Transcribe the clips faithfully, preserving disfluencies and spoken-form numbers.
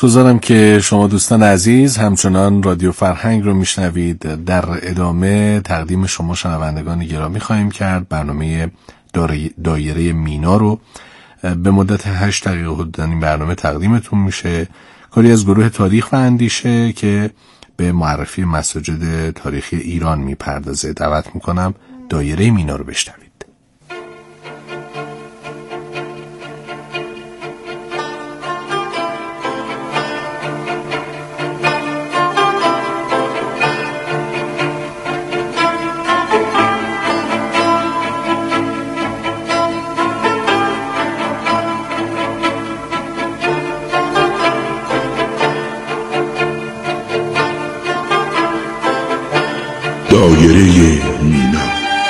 سپاسگزارم که شما دوستان عزیز همچنان رادیو فرهنگ رو میشنوید. در ادامه تقدیم شما شنوندگان گرامی خواهیم کرد برنامه دایره مینا رو. به مدت هشت دقیقه حدوداً این برنامه تقدیمتون میشه. کاری از گروه تاریخ و اندیشه که به معرفی مساجد تاریخی ایران میپردازه. دعوت میکنم دایره مینا رو بشنوید. دایره مینا.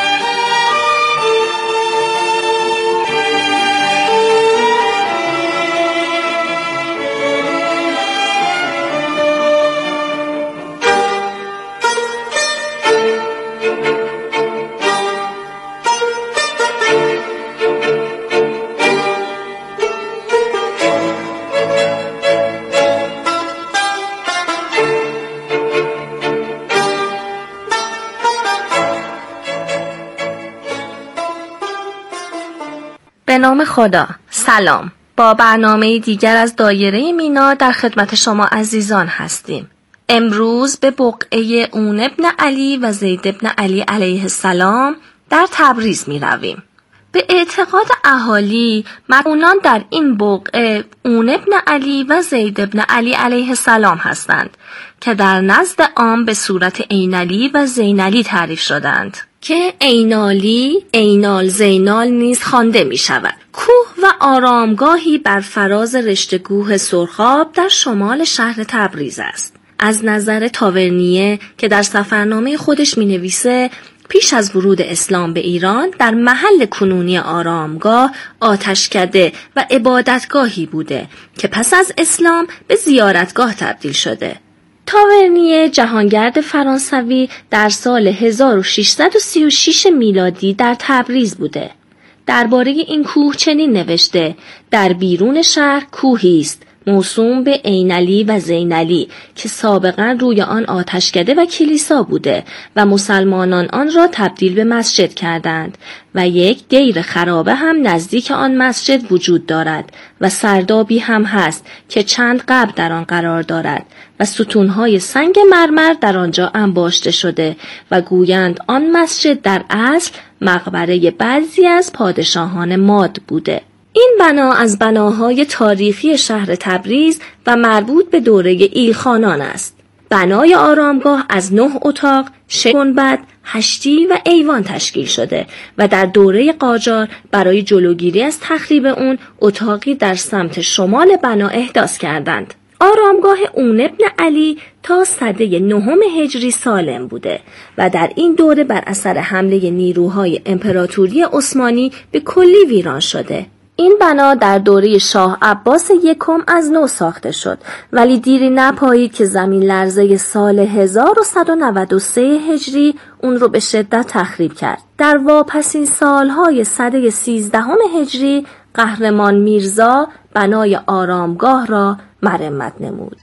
به نام خدا. سلام. با برنامه دیگر از دایره مینا در خدمت شما عزیزان هستیم. امروز به بقعه اون ابن علی و زید ابن علی علیه السلام در تبریز می رویم. به اعتقاد اهالی مرهونان در این بقعه اون ابن علی و زید ابن علی علیه السلام هستند که در نزد عام به صورت عینالی و زینالی تعریف شدند که عینالی، عینال زینال نیز خوانده می شود. کوه و آرامگاهی بر فراز رشته‌کوه سرخاب در شمال شهر تبریز است. از نظر تاورنیه که در سفرنامه خودش می نویسه پیش از ورود اسلام به ایران در محل کنونی آرامگاه آتشکده و عبادتگاهی بوده که پس از اسلام به زیارتگاه تبدیل شده. تاورنیه جهانگرد فرانسوی در سال هزار و ششصد و سی و شش میلادی در تبریز بوده. درباره این کوه چنین نوشته: در بیرون شهر کوهی است موسوم به عینالی و زینالی که سابقا روی آن آتشکده و کلیسا بوده و مسلمانان آن را تبدیل به مسجد کردند و یک دیر خرابه هم نزدیک آن مسجد وجود دارد و سردابی هم هست که چند قبر در آن قرار دارد و ستونهای سنگ مرمر در آنجا انباشته شده و گویند آن مسجد در اصل مقبره بعضی از پادشاهان ماد بوده. این بنا از بناهای تاریخی شهر تبریز و مربوط به دوره ایلخانان است. بنای آرامگاه از نه اتاق، شش گنبد، هشتی و ایوان تشکیل شده و در دوره قاجار برای جلوگیری از تخریب اون اتاقی در سمت شمال بنا احداث کردند. آرامگاه اون ابن علی تا سده نهم هجری سالم بوده و در این دوره بر اثر حمله نیروهای امپراتوری عثمانی به کلی ویران شده. این بنا در دوره شاه عباس یکم از نو ساخته شد ولی دیری نپایید که زمین لرزه سال هزار و صد و نود و سه هجری اون رو به شدت تخریب کرد. در واپسین سالهای سده سیزدهم هجری قهرمان میرزا بنای آرامگاه را مرمت نمود.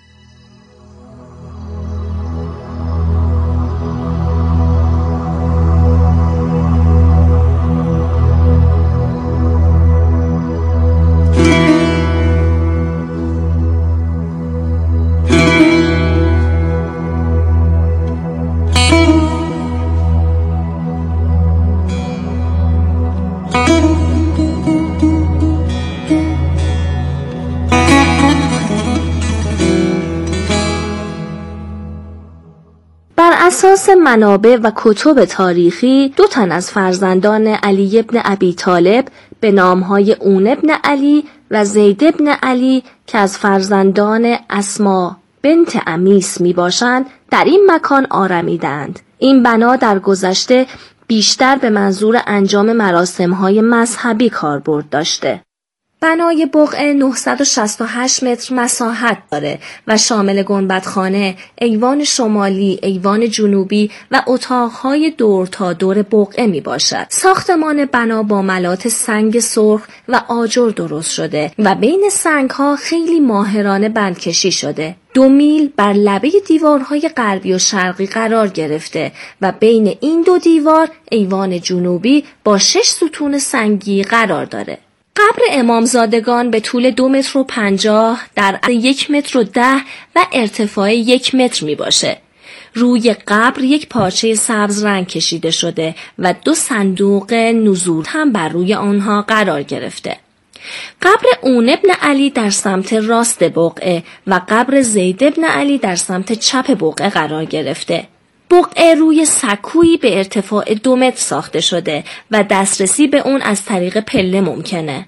اساس منابع و کتب تاریخی دو تن از فرزندان علی ابن ابی طالب به نامهای اون ابن علی و زید ابن علی که از فرزندان اسما بنت امیس می باشند در این مکان آرمیدند. این بنا در گذشته بیشتر به منظور انجام مراسم‌های مذهبی کاربرد داشته. بنای بقعه نهصد و شصت و هشت متر مساحت داره و شامل گنبدخانه، ایوان شمالی، ایوان جنوبی و اتاقهای دور تا دور بقعه می باشد. ساختمان بنا با ملات سنگ سرخ و آجر درست شده و بین سنگها خیلی ماهرانه بندکشی شده. دو میل بر لبه دیوارهای غربی و شرقی قرار گرفته و بین این دو دیوار ایوان جنوبی با شش ستون سنگی قرار داره. قبر امامزادگان به طول دو متر و پنجاه در عرض یک متر و ده و ارتفاع یک متر می باشه. روی قبر یک پارچه سبز رنگ کشیده شده و دو صندوق نزول هم بر روی آنها قرار گرفته. قبر اون ابن علی در سمت راست بقعه و قبر زید ابن علی در سمت چپ بقعه قرار گرفته. بقعه روی سکویی به ارتفاع دو متر ساخته شده و دسترسی به اون از طریق پله ممکنه.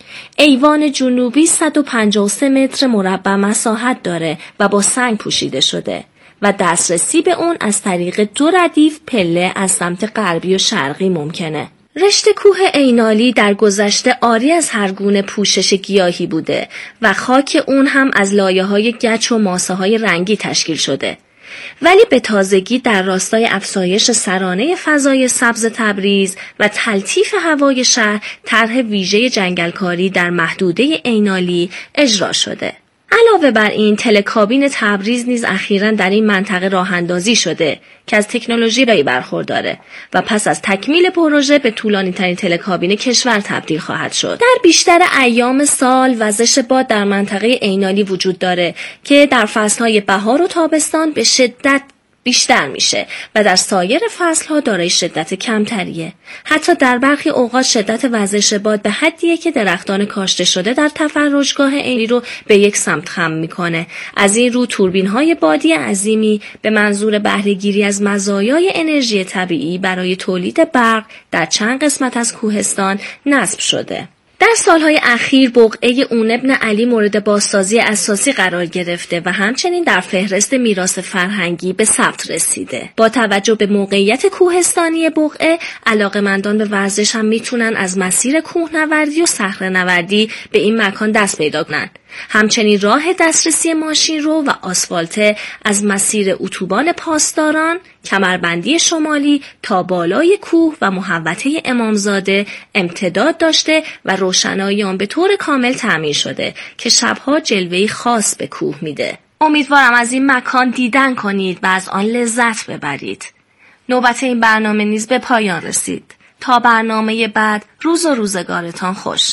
ایوان جنوبی صد و پنجاه و سه متر مربع مساحت داره و با سنگ پوشیده شده و دسترسی به اون از طریق دو ردیف پله از سمت غربی و شرقی ممکنه. رشته کوه عینالی در گذشته عاری از هر گونه پوشش گیاهی بوده و خاک اون هم از لایه‌های گچ و ماسه‌های رنگی تشکیل شده. ولی به تازگی در راستای افزایش سرانه فضای سبز تبریز و تلطیف هوای شهر طرح ویژه جنگلکاری در محدوده عینالی اجرا شده. علاوه بر این تلکابین تبریز نیز اخیراً در این منطقه راه اندازی شده که از تکنولوژی رای برخورداره و پس از تکمیل پروژه به طولانی ترین تلکابین کشور تبدیل خواهد شد. در بیشتر ایام سال وزش باد در منطقه عینالی وجود داره که در فصلهای بهار و تابستان به شدت بیشتر میشه و در سایر فصلها دارای شدت کمتریه. حتی در برخی اوقات شدت وزش باد به حدیه که درختان کاشته شده در تفرجگاه عینالی رو به یک سمت خم میکنه. از این رو توربین‌های بادی عظیمی به منظور بهره‌گیری از مزایای انرژی طبیعی برای تولید برق در چند قسمت از کوهستان نصب شده. در سالهای اخیر بقعه اون ابن علی مورد بازسازی اساسی قرار گرفته و همچنین در فهرست میراث فرهنگی به ثبت رسیده. با توجه به موقعیت کوهستانی بقعه، علاقه‌مندان به ورزش هم میتونن از مسیر کوهنوردی و صخره‌نوردی به این مکان دست پیدا کنن. همچنین راه دسترسی ماشین رو و آسفالت از مسیر اتوبان پاسداران، کمربندی شمالی تا بالای کوه و محوطه امامزاده امتداد داشته و روشنایی آن به طور کامل تعمیر شده که شبها جلوه‌ای خاص به کوه میده. امیدوارم از این مکان دیدن کنید و از آن لذت ببرید. نوبت این برنامه نیز به پایان رسید. تا برنامه بعد، روز و روزگارتان خوش.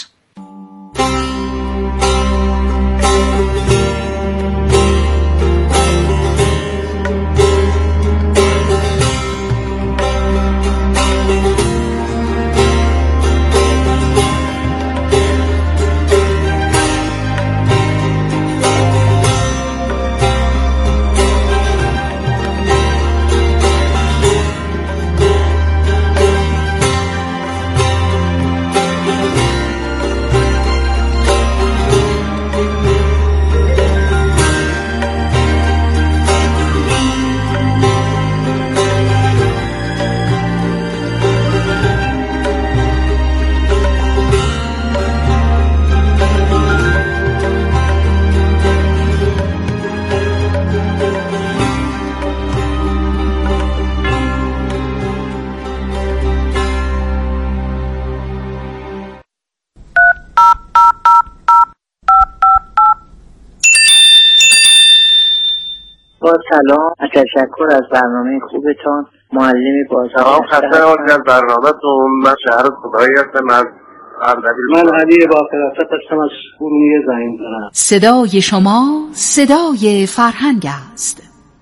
با سلام و تشکر از برنامه خوبتان. معلمی بازار سلام، خسته نباشید از برنامه‌تون. من شهر خدایی هستم از اردبیل. من علی با فراست هستم از ارومیه زنگ زدم. صدای شما صدای فرهنگ است.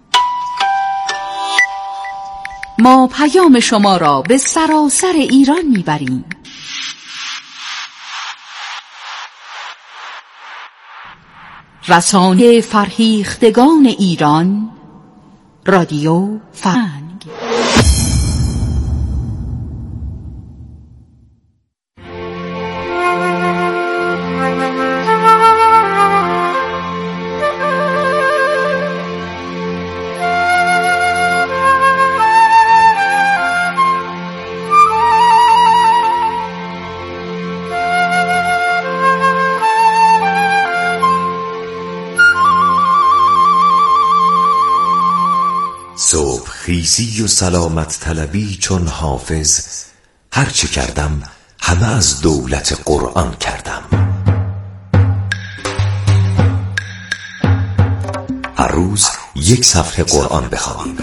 ما پیام شما را به سراسر ایران میبریم. رسانه فرهیختگان ایران، رادیو فرهنگ. صبح خیزی و سلامت طلبی چون حافظ، هرچه کردم همه از دولت قرآن کردم. هر روز یک صفحه قرآن بخوانید.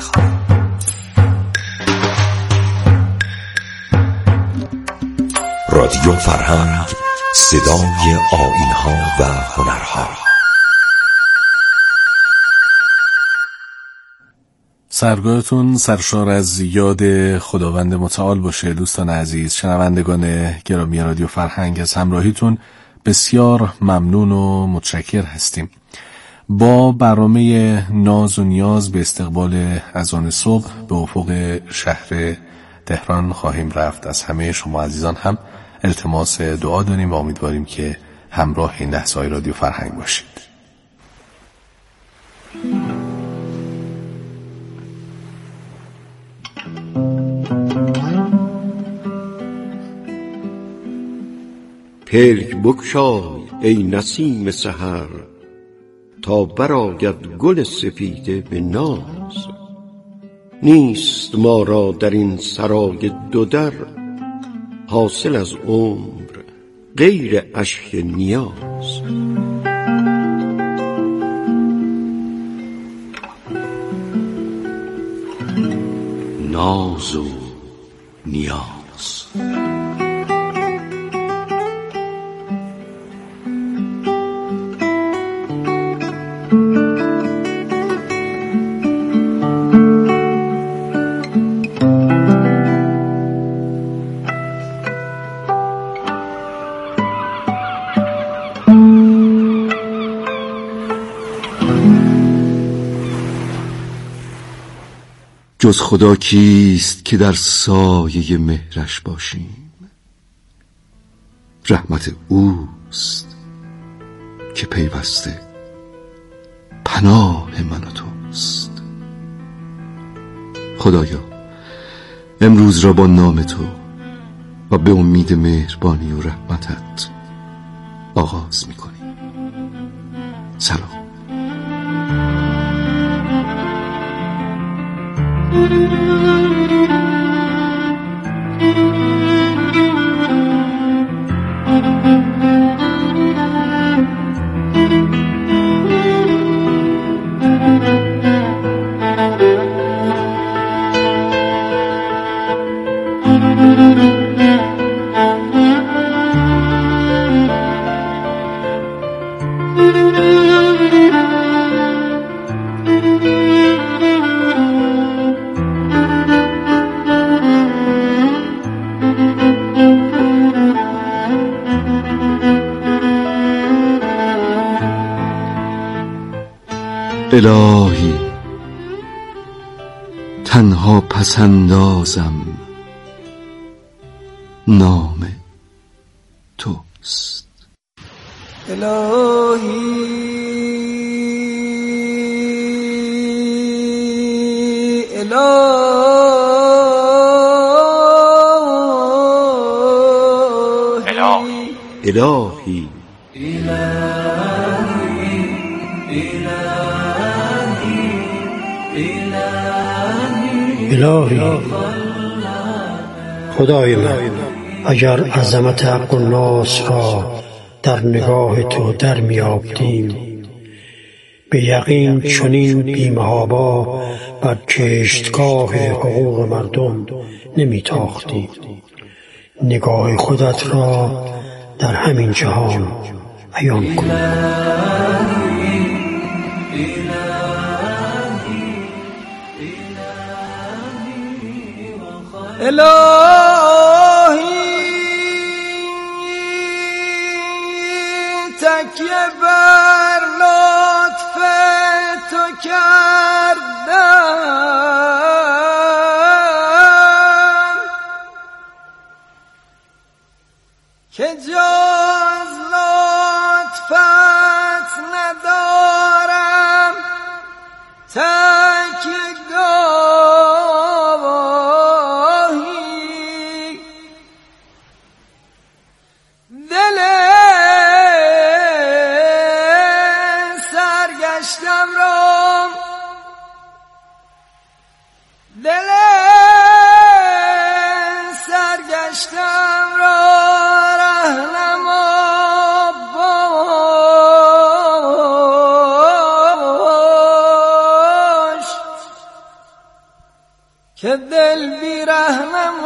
رادیو فرهنگ، صدای آیین‌ها و هنرها. سرگاهتون سرشار از یاد خداوند متعال باشه دوستان عزیز. شنوندگان گرامی رادیو فرهنگ، از همراهیتون بسیار ممنون و متشکر هستیم. با برنامه ناز و نیاز به استقبال اذان صبح به افق شهر تهران خواهیم رفت. از همه شما عزیزان هم التماس دعا داریم و امیدواریم که همراه این لحظه‌های رادیو فرهنگ باشید. پلک بگشای ای نسیم سحر، تا برآید گل سپیده به ناز. نیست ما را در این سرای دو در، حاصل از عمر غیر اشک نیاز. ناز و نیاز. جز خدا کیست که در سایه مهرش باشیم؟ رحمت اوست که پیوسته پناه من و توست. خدایا امروز را با نام تو و به امید مهربانی و رحمتت آغاز می‌کنیم. سلام. الهی تنها پسندازم نام توست. الهی الهی الهی الهی خدای من، اگر عظمت حق و ناس را در نگاه تو در میابدیم، به یقین چنین بی‌محابا بر کشتگاه حقوق مردم نمیتاختیم. نگاه خودت را در همین جهان عیان کن. الهی تکیه بر لطف تو کردم که جز لطفت ندارم تکیه که دل بیرحمم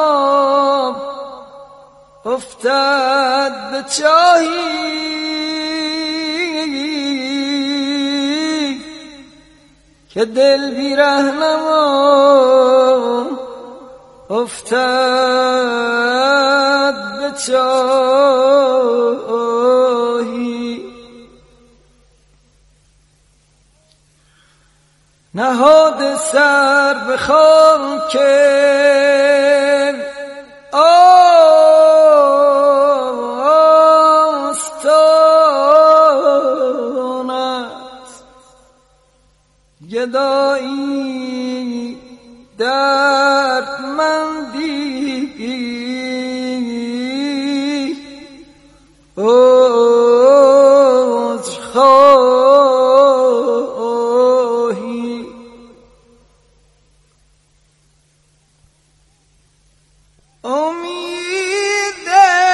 افتاد به چاهی که دل بیرحمم افتاد به چاهی نهاد سر به خاک آستان است گدایی دردمندی عذرخواهی امید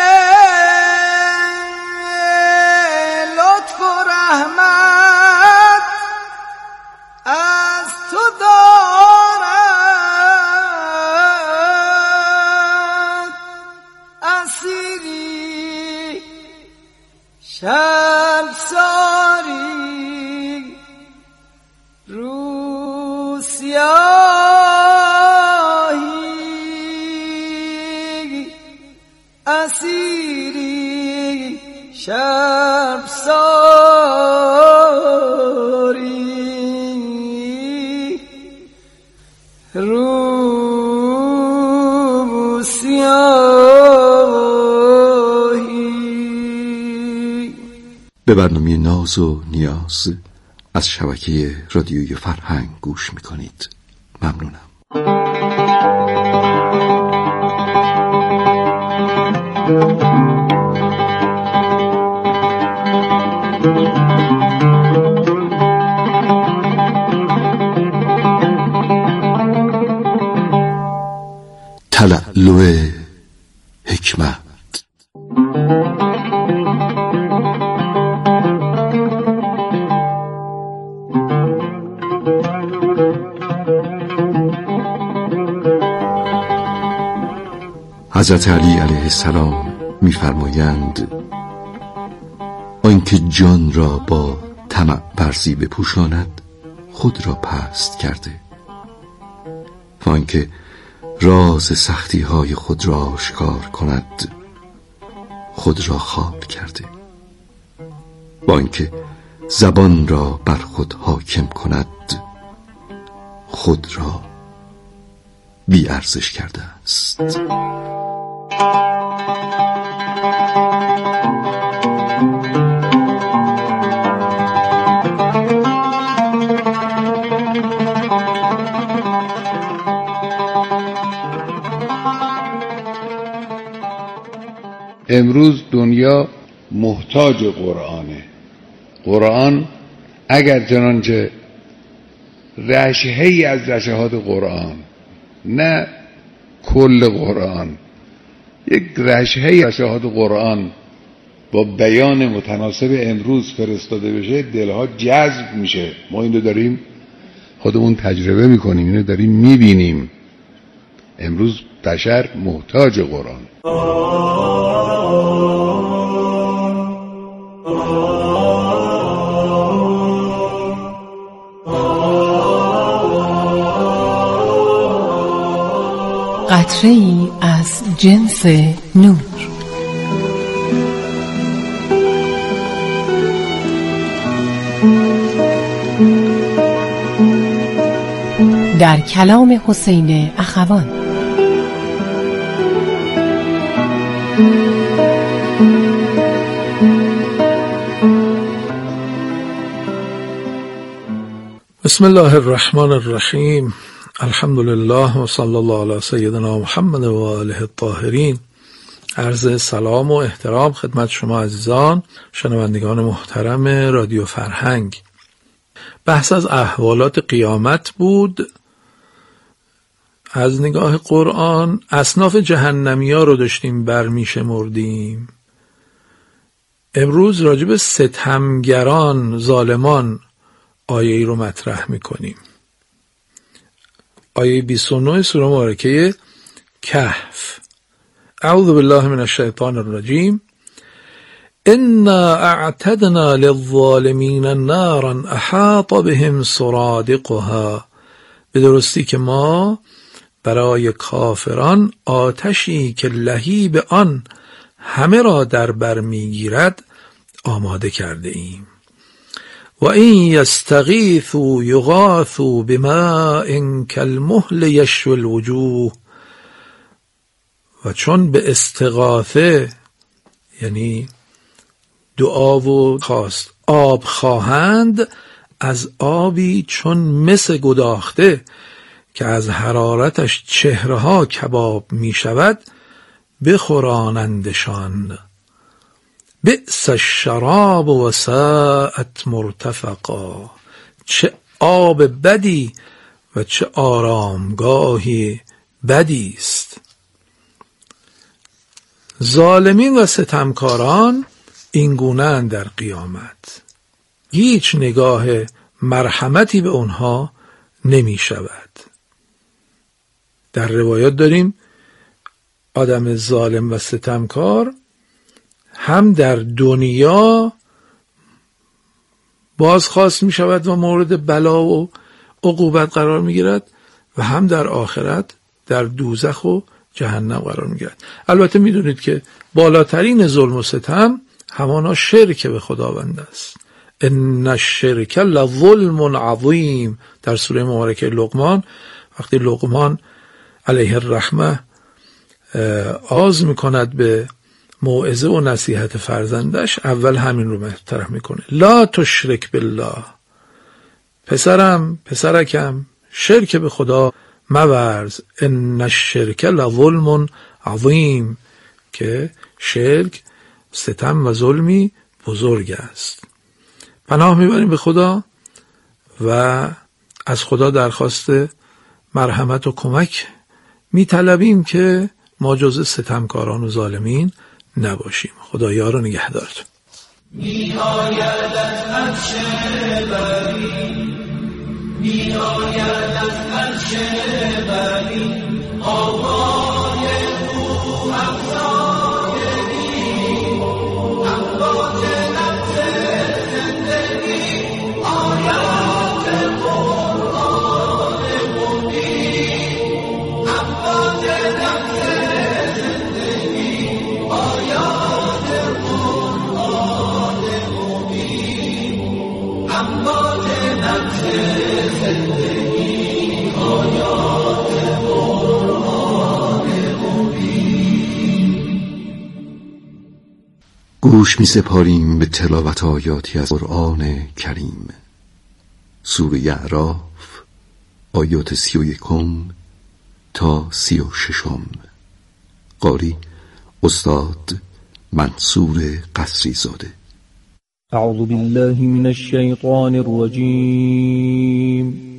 لطف و رحمت از تو دارد اسیری شرمساری روسیاهی اسیری شرمساری روسیاهی. به برنامه ناز و نیاز از شبکه رادیوی فرهنگ گوش میکنید. ممنونم. تلالو حکمت. حضرت علی علیه السلام می‌فرمایند آنکه جان را با طمع ورزی بپوشاند خود را پست کرده و آنکه راز سختی های خود را آشکار کند خود را خواب کرده و آنکه زبان را بر خود حاکم کند خود را بی ارزش کرده است. امروز دنیا محتاج قرآنه. قرآن اگر چنانچه رشحه‌ای از رشحات قرآن، نه کل قرآن، یک رشحه‌ای از رشحات قرآن با بیان متناسب امروز فرستاده بشه دلها جذب میشه. ما اینو داریم خودمون تجربه میکنیم، اینو داریم میبینیم. امروز بشر محتاج قرآن. قطره‌ای از جنس نور. در کلام حسین اخوان. بسم الله الرحمن الرحیم. الحمد لله و صلی الله علی سیدنا محمد و آله الطاهرین. عرض سلام و احترام خدمت شما عزیزان شنوندگان محترم رادیو فرهنگ. بحث از احوالات قیامت بود. از نگاه قرآن اصناف جهنمی ها رو داشتیم برمی شمردیم. امروز راجب ستمگران، ظالمان آیه ای رو مطرح میکنیم. آیه بیست و نه سوره مبارکه کهف. اعوذ بالله من الشیطان الرجیم. انا اعتدنا للظالمین نارا احاط بهم سرادقها. به درستی که ما برای کافران آتشی که لهیب آن همه را در بر میگیرد آماده کرده ایم. و این یستغیثوا یغاثوا بماء کالمهل یشوی الوجوه. و چون به استغاثه یعنی دعا و خواست آب خواهند، از آبی چون مس گداخته که از حرارتش چهره ها کباب می شود بخورانندشان. بئس الشراب و ساءت مرتفقا. چه آب بدی و چه آرامگاهی بدی است. ظالمین و ستمکاران این گونه در قیامت هیچ نگاه مرحمتی به اونها نمی شود. در روایات داریم آدم ظالم و ستمکار هم در دنیا بازخواست می شود و مورد بلا و عقوبت قرار می گیرد و هم در آخرت در دوزخ و جهنم قرار می گیرد. البته می دونید که بالاترین ظلم و ستم همانا شرک به خداوند است. ان الشرک لظلم عظیم. در سوره مبارکه لقمان وقتی لقمان علیه الرحمه آز می کند به موعظه و نصیحت فرزندش، اول همین رو مطرح میکنه: لا تشرک بالله. پسرم پسرکم شرک به خدا مورز. ان الشرک لظلم عظیم. که شرک ستم و ظلمی بزرگ است. پناه میبریم به خدا و از خدا درخواست مرحمت و کمک میطلبیم که ما جز ستمکاران و ظالمین نباشیم. خدا یار و نگهدارتون. می آید از عرش بری، می آید از عرش بری، آوای او افزای بی، امواج نبض زندگی، آیات قرآن مبین، امواج نبض زندگی، آیات قرآن مبین، امواج نبض زندگی، آیات قرآن مبین. گوش می سپاریم به تلاوت آیاتی از قرآن کریم. سوره اعراف آیات سی و یکم تا سی و ششم. قاری استاد منصور قصری زاده. اعوذ بالله من الشیطان الرجیم.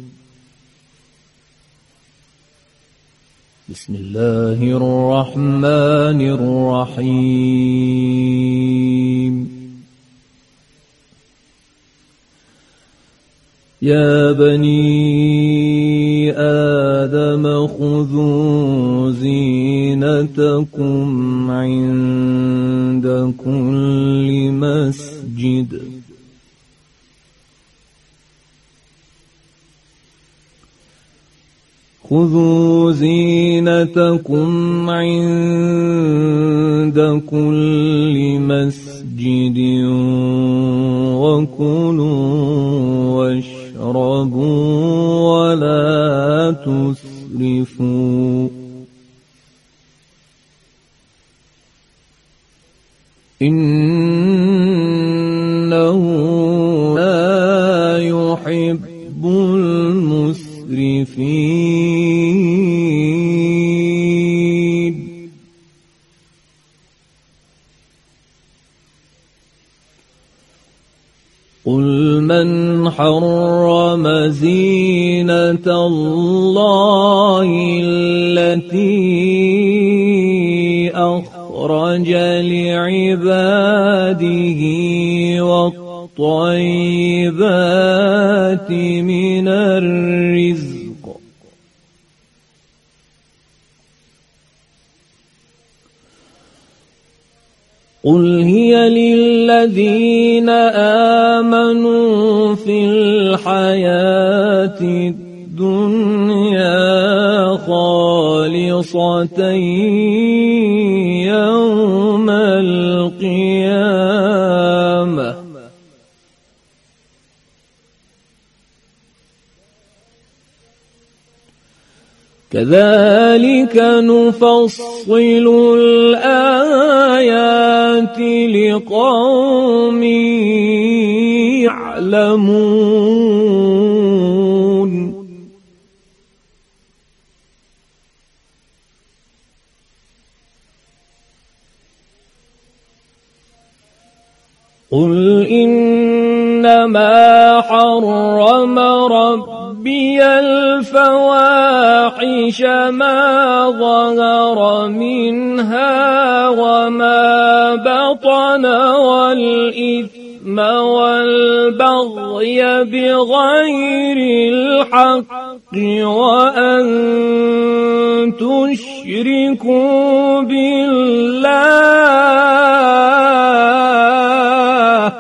بسم الله الرحمن الرحیم. یا بنی آدم خذوا زینتکم عند كل مسجد خذوا زینتکم عند كل مسجد وكلوا واشربوا ولا تسرفوا إنه لا يحب المسرفين. قل من حرم زينة الله التي أخرج لعباده والطيبات من الرزق قل هي للذين آمنوا في الحياة الدنيا خالصة يوم القيامة كذلك نفصل الآيات لقوم يعلمون قل إنما حرم ربي الفواحش ما ظهر منها وما بطن والإثم والبغي بغير الحق وأن تشركوا بالله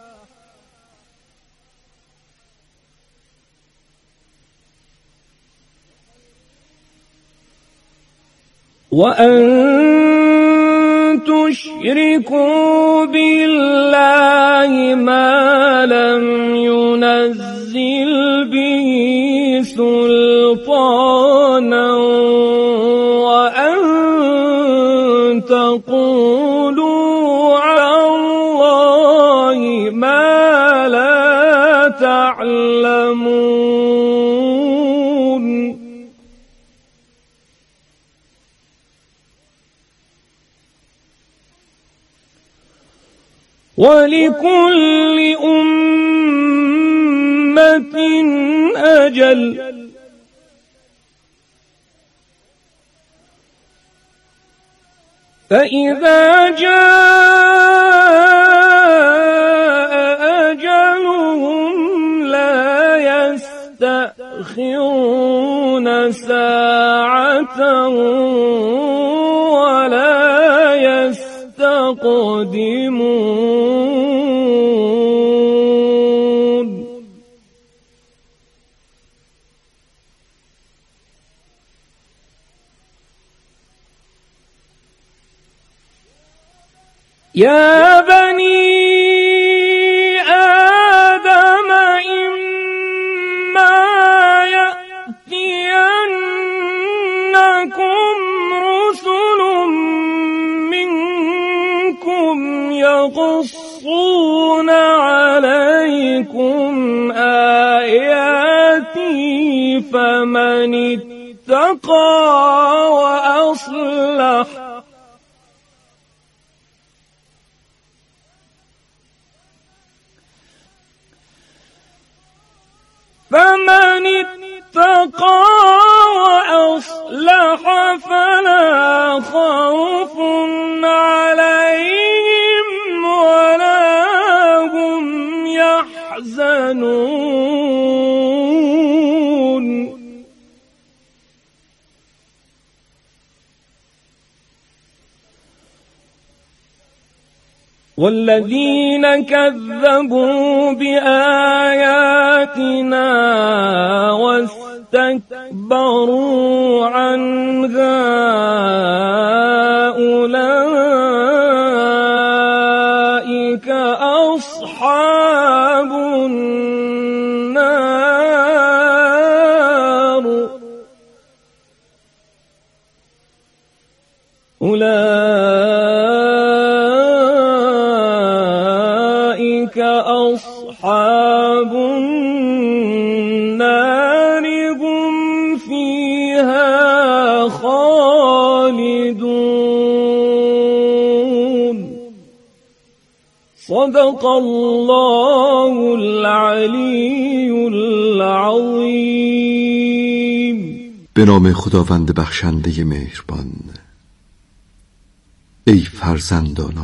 وأن تشركوا بالله ما لم ينزل به سلطانا وأن تقولوا على الله ما لا تعلمون ولكل أمة أجل فإذا جاء أجلهم لا يستأخرون ساعة ولا يستقدمون يا بني آدم إما يأتينكم رسل منكم يقصون عليكم آياتي فمن اتقى وأصلح فمن اتقى وأصلح فلا خوف عليهم ولا هم يحزنون والذين كذبوا بآياتنا واستكبروا عنها أولئك أصحاب النار أولئك أصحاب النار هم فيها خالدون صدق الله العلی العظیم. به نام خداوند بخشنده مهربان. ای فرزندان